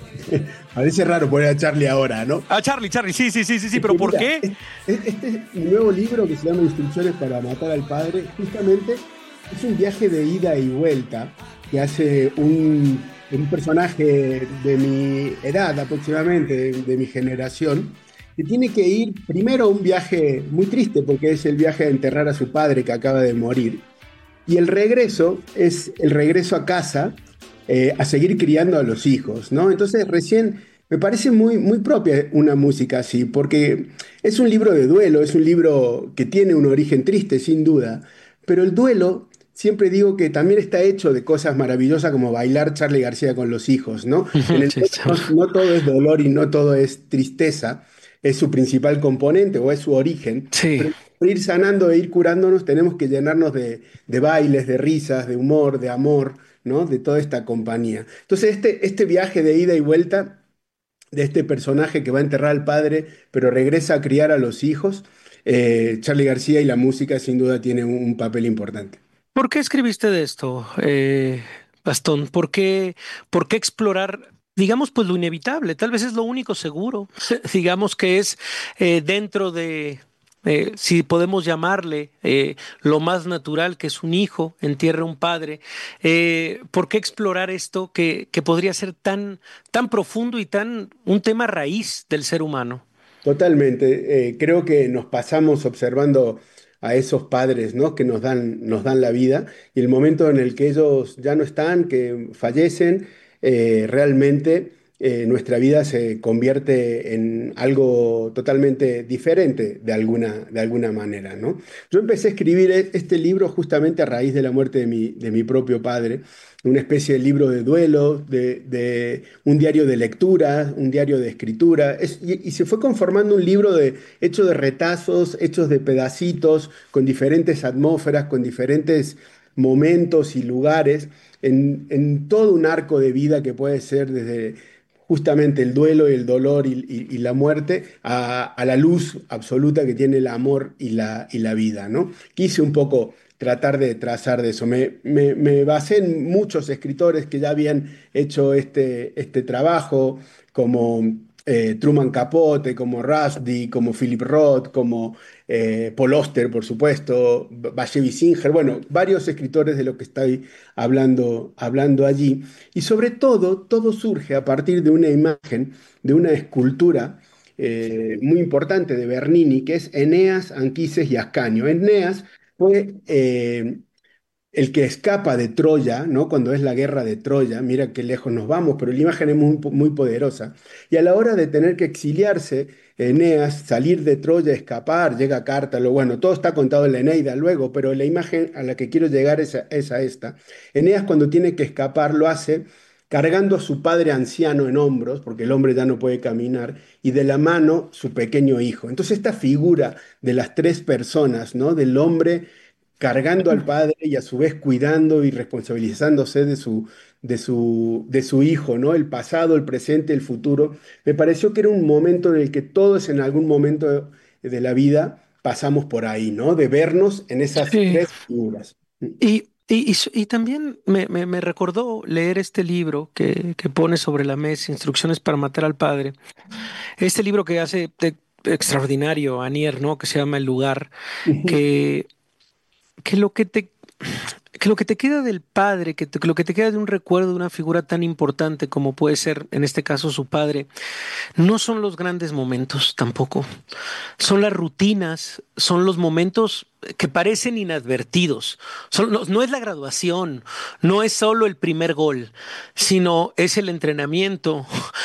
Parece raro poner a Charlie ahora, ¿no? A Charlie, Charlie, sí, sí, sí, sí, sí, pero Mira, ¿por qué? Este, este es un nuevo libro que se llama Instrucciones para matar al padre. Justamente es un viaje de ida y vuelta que hace un, un personaje de mi edad aproximadamente, de, de mi generación, que tiene que ir primero a un viaje muy triste porque es el viaje de enterrar a su padre que acaba de morir. Y el regreso es el regreso a casa eh, a seguir criando a los hijos, ¿no? Entonces recién me parece muy, muy propia una música así, porque es un libro de duelo, es un libro que tiene un origen triste sin duda, pero el duelo siempre digo que también está hecho de cosas maravillosas como bailar Charly García con los hijos, ¿no? En el Sí, sí. no, no todo es dolor y no todo es tristeza, es su principal componente o es su origen. Sí. Pero para ir sanando e ir curándonos tenemos que llenarnos de, de bailes, de risas, de humor, de amor, ¿no? De toda esta compañía. Entonces este, este viaje de ida y vuelta de este personaje que va a enterrar al padre, pero regresa a criar a los hijos, eh, Charly García y la música sin duda tiene un, un papel importante. ¿Por qué escribiste de esto, eh, Gastón? ¿Por qué, por qué explorar, digamos, pues lo inevitable? Tal vez es lo único seguro. Digamos que es eh, dentro de, eh, si podemos llamarle, eh, lo más natural que es un hijo entierra a un padre. Eh, ¿por qué explorar esto que, que podría ser tan, tan profundo y tan un tema raíz del ser humano? Totalmente. Eh, creo que nos pasamos observando a esos padres, ¿no? Que nos dan, nos dan la vida y el momento en el que ellos ya no están, que fallecen, eh, realmente eh, nuestra vida se convierte en algo totalmente diferente de alguna, de alguna manera, ¿no? Yo empecé a escribir e- este libro justamente a raíz de la muerte de mi, de mi propio padre, una especie de libro de duelo, de, de un diario de lectura, un diario de escritura, es- y, y se fue conformando un libro de, hecho de retazos, hechos de pedacitos, con diferentes atmósferas, con diferentes momentos y lugares, en, en todo un arco de vida que puede ser desde justamente el duelo y el dolor y, y- y la muerte a, a la luz absoluta que tiene el amor y la, y la vida, ¿no? Quise un poco tratar de trazar de eso. Me, me- me basé en muchos escritores que ya habían hecho este, este trabajo, como eh, Truman Capote, como Rushdie, como Philip Roth, como eh, Paul Auster, por supuesto, Bashevis Singer, bueno, varios escritores de lo que estoy hablando, hablando allí. Y sobre todo, todo surge a partir de una imagen, de una escultura eh, muy importante de Bernini, que es Eneas, Anquises y Ascanio. Eneas fue eh, el que escapa de Troya, ¿no? Cuando es la guerra de Troya, mira qué lejos nos vamos, pero la imagen es muy, muy poderosa. Y a la hora de tener que exiliarse, Eneas, salir de Troya, escapar, llega a Cártalo, bueno, todo está contado en la Eneida luego, pero la imagen a la que quiero llegar es a, es a esta. Eneas cuando tiene que escapar lo hace cargando a su padre anciano en hombros, porque el hombre ya no puede caminar, y de la mano su pequeño hijo. Entonces esta figura de las tres personas, ¿no? Del hombre cargando al padre y a su vez cuidando y responsabilizándose de su, de su, de su hijo, ¿no? El pasado, el presente, el futuro. Me pareció que era un momento en el que todos en algún momento de la vida pasamos por ahí, ¿no? De vernos en esas Sí. tres figuras. Y, y, y, y también me, me, me recordó leer este libro que, que pone sobre la mesa, Instrucciones para matar al padre. Este libro que hace de- extraordinario Anier, ¿no? Que se llama El lugar, que, que lo que te que lo que te queda del padre, que, te- que lo que te queda de un recuerdo de una figura tan importante como puede ser, en este caso, su padre, no son los grandes momentos tampoco. Son las rutinas, son los momentos que parecen inadvertidos. Son- no, no es la graduación, no es solo el primer gol, sino es el entrenamiento,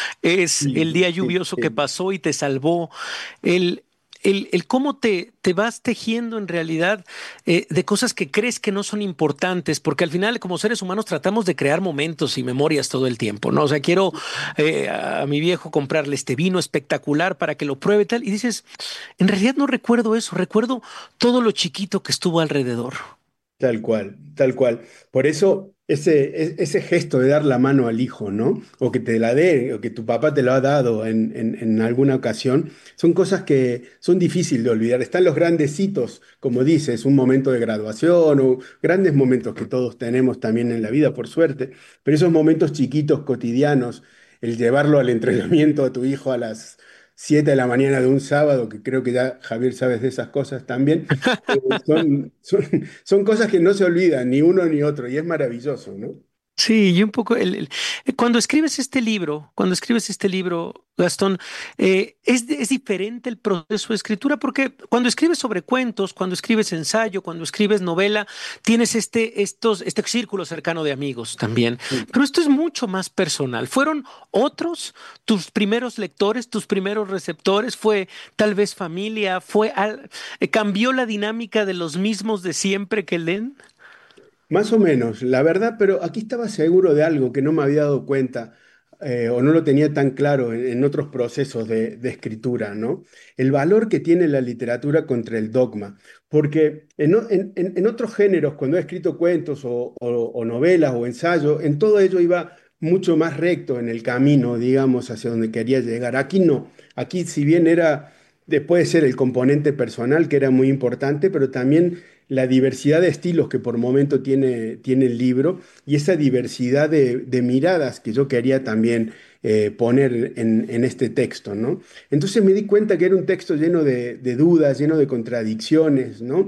es el día lluvioso que pasó y te salvó, el, el, el cómo te, te vas tejiendo en realidad eh, de cosas que crees que no son importantes, porque al final como seres humanos tratamos de crear momentos y memorias todo el tiempo, ¿no? O sea, quiero eh, a mi viejo comprarle este vino espectacular para que lo pruebe y tal, y dices, en realidad no recuerdo eso, recuerdo todo lo chiquito que estuvo alrededor. Tal cual, tal cual. Por eso ese, e- ese gesto de dar la mano al hijo, ¿no? O que te la dé, o que tu papá te lo ha dado en, en- en alguna ocasión, son cosas que son difíciles de olvidar. Están los grandes hitos, como dices, un momento de graduación o grandes momentos que todos tenemos también en la vida, por suerte, pero esos momentos chiquitos, cotidianos, el llevarlo al entrenamiento a tu hijo a las siete de la mañana de un sábado, que creo que ya Javier sabes de esas cosas también, eh, son, son, son cosas que no se olvidan, ni uno ni otro, y es maravilloso, ¿no? Sí, y un poco el, el- eh, cuando escribes este libro, cuando escribes este libro, Gastón, eh, es, es diferente el proceso de escritura porque cuando escribes sobre cuentos, cuando escribes ensayo, cuando escribes novela, tienes este, estos, este círculo cercano de amigos también. Pero esto es mucho más personal. ¿Fueron otros tus primeros lectores, tus primeros receptores? ¿Fue tal vez familia? ¿Fue al- eh, cambió la dinámica de los mismos de siempre que leen? Más o menos, la verdad, pero aquí estaba seguro de algo que no me había dado cuenta eh, o no lo tenía tan claro en, en otros procesos de, de escritura, ¿no? El valor que tiene la literatura contra el dogma, porque en, o- en- en- en otros géneros, cuando he escrito cuentos o, o- o novelas o ensayos, en todo ello iba mucho más recto en el camino, digamos, hacia donde quería llegar. Aquí no, aquí si bien era, de- puede ser el componente personal, que era muy importante, pero también la diversidad de estilos que por momento tiene, tiene el libro y esa diversidad de, de miradas que yo quería también eh, poner en, en este texto, ¿no? Entonces me di cuenta que era un texto lleno de, de dudas, lleno de contradicciones, ¿no?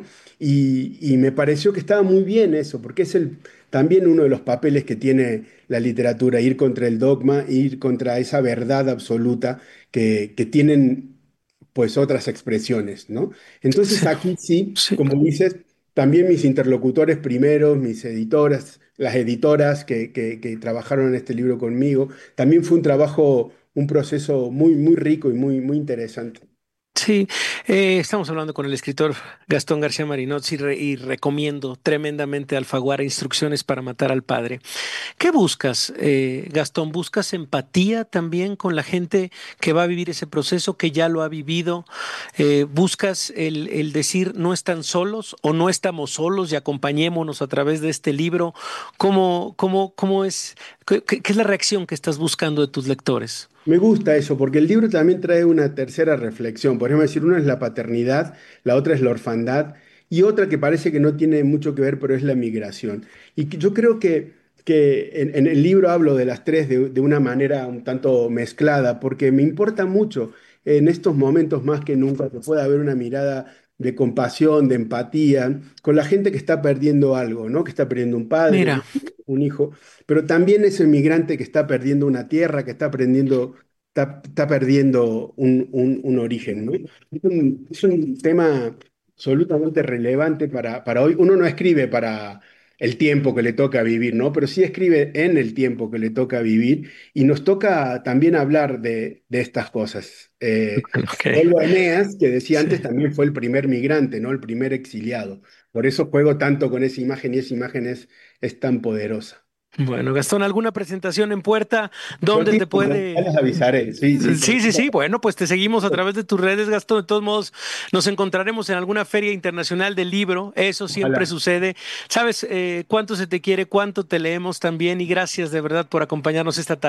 Y, y me pareció que estaba muy bien eso, porque es el, también uno de los papeles que tiene la literatura, ir contra el dogma, ir contra esa verdad absoluta que, que tienen pues otras expresiones, ¿no? Entonces Sí, aquí sí, sí. como dices, también mis interlocutores primeros, mis editoras, las editoras que, que- que trabajaron en este libro conmigo, también fue un trabajo, un proceso muy, muy rico y muy, muy interesante. Sí, eh, estamos hablando con el escritor Gastón García Marinozzi y, re- y recomiendo tremendamente Alfaguara, Instrucciones para matar al padre. ¿Qué buscas, eh, Gastón? ¿Buscas empatía también con la gente que va a vivir ese proceso, que ya lo ha vivido? Eh, ¿buscas el, el decir no están solos o no estamos solos y acompañémonos a través de este libro? ¿Cómo, cómo, cómo es, qué, qué- qué es la reacción que estás buscando de tus lectores? Me gusta eso, porque el libro también trae una tercera reflexión. Por ejemplo, decir, una es la paternidad, la otra es la orfandad, y otra que parece que no tiene mucho que ver, pero es la migración. Y que yo creo que, que en, en el libro hablo de las tres de, de una manera un tanto mezclada, porque me importa mucho en estos momentos más que nunca que pueda haber una mirada de compasión, de empatía, con la gente que está perdiendo algo, ¿no? Que está perdiendo un padre, un Mira. un hijo, pero también es el migrante que está perdiendo una tierra, que está perdiendo está, está perdiendo un, un- un origen, ¿no? Es un, es un tema absolutamente relevante para, para hoy. Uno no escribe para el tiempo que le toca vivir, ¿no? Pero sí escribe en el tiempo que le toca vivir y nos toca también hablar de, de estas cosas. Eh, Ok. vuelvo a Eneas, que decía Sí. antes, también fue el primer migrante, ¿no? El primer exiliado. Por eso juego tanto con esa imagen y esa imagen es, es tan poderosa. Bueno, Gastón, ¿alguna presentación en puerta? ¿Dónde te Prontísimo, ya puede? les avisaré. Sí, sí, Sí, sí, prontísimo. sí. Bueno, pues te seguimos a través de tus redes, Gastón. De todos modos, nos encontraremos en alguna feria internacional del libro. Eso siempre Ojalá. sucede. Sabes eh, cuánto se te quiere, cuánto te leemos también. Y gracias de verdad por acompañarnos esta tarde.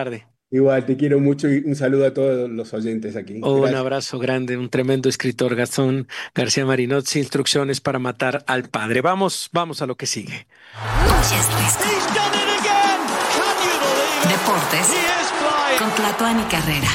Igual, te quiero mucho y un saludo a todos los oyentes aquí. Un Gracias. abrazo grande, un tremendo escritor, Gastón García Marinozzi, Instrucciones para matar al padre. Vamos, vamos a lo que sigue. Hoy es Risco. Deportes con Tlatuani Carrera.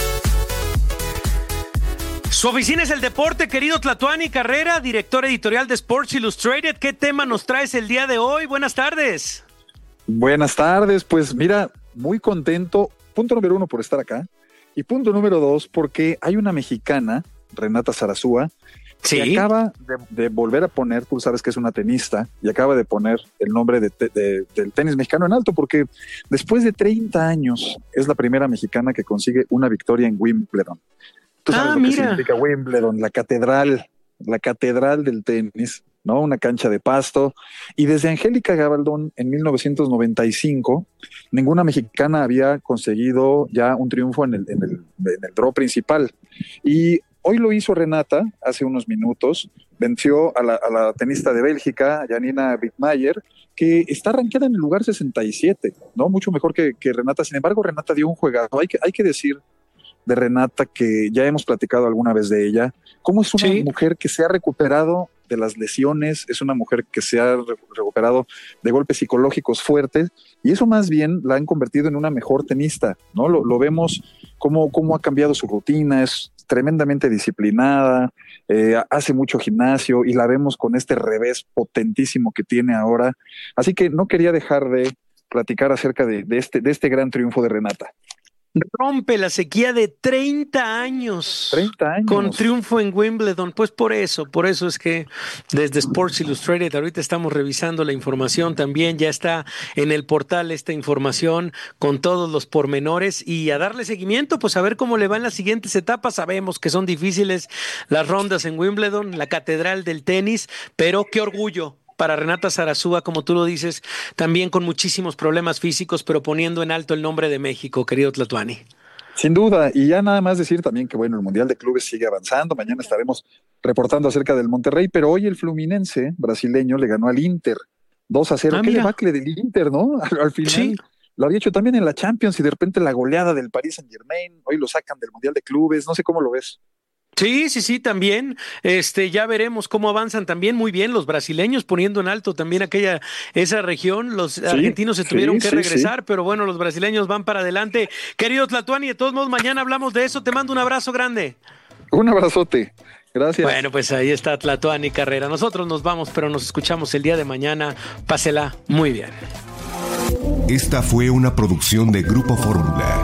Su oficina es el deporte, querido Tlatuani Carrera, director editorial de Sports Illustrated. ¿Qué tema nos traes el día de hoy? Buenas tardes. Buenas tardes, pues mira, muy contento, punto número uno por estar acá, y punto número dos porque hay una mexicana, Renata Zarazúa, ¿Sí? que acaba de, de volver a poner, tú sabes que es una tenista, y acaba de poner el nombre de te, de, del tenis mexicano en alto, porque después de treinta años es la primera mexicana que consigue una victoria en Wimbledon. Tú sabes Ah, lo que mira. significa Wimbledon, la catedral, la catedral del tenis, ¿no? Una cancha de pasto. Y desde Angélica Gabaldón en mil novecientos noventa y cinco, ninguna mexicana había conseguido ya un triunfo en el, en el, en el draw principal. Y hoy lo hizo Renata, hace unos minutos, venció a la, a la tenista de Bélgica, Janina Wittmayer, que está rankeada en el lugar sesenta y siete, ¿no? Mucho mejor que, que Renata. Sin embargo, Renata dio un juegazo. Hay que, hay que decir de Renata, que ya hemos platicado alguna vez de ella, cómo es una Sí. mujer que se ha recuperado de las lesiones, es una mujer que se ha re- recuperado de golpes psicológicos fuertes, y eso más bien la han convertido en una mejor tenista, ¿no? Lo, lo vemos cómo, cómo ha cambiado su rutina, es tremendamente disciplinada, eh, hace mucho gimnasio, y la vemos con este revés potentísimo que tiene ahora. Así que no quería dejar de platicar acerca de, de, este, de este gran triunfo de Renata. Rompe la sequía de treinta años. treinta años. Con triunfo en Wimbledon. Pues por eso, por eso es que desde Sports Illustrated ahorita estamos revisando la información también. Ya está en el portal esta información con todos los pormenores y a darle seguimiento, pues a ver cómo le va en las siguientes etapas. Sabemos que son difíciles las rondas en Wimbledon, la catedral del tenis, pero qué orgullo para Renata Zarazúa, como tú lo dices, también con muchísimos problemas físicos, pero poniendo en alto el nombre de México, querido Tlatuani. Sin duda, y ya nada más decir también que bueno, el Mundial de Clubes sigue avanzando, mañana estaremos reportando acerca del Monterrey, pero hoy el Fluminense brasileño le ganó al Inter dos a cero. Ah, Qué mira. debacle del Inter, ¿no? Al, al final Sí. lo había hecho también en la Champions y de repente la goleada del Paris Saint-Germain, hoy lo sacan del Mundial de Clubes, no sé cómo lo ves. Sí, sí, sí, también. Este, ya veremos cómo avanzan también muy bien los brasileños, poniendo en alto también aquella, esa región. Los argentinos se sí, tuvieron que sí, regresar, pero bueno, los brasileños van para adelante. Querido Tlatuani, de todos modos, mañana hablamos de eso. Te mando un abrazo grande. Un abrazote. Gracias. Bueno, pues ahí está Tlatuani Carrera. Nosotros nos vamos, pero nos escuchamos el día de mañana. Pásela muy bien. Esta fue una producción de Grupo Fórmula.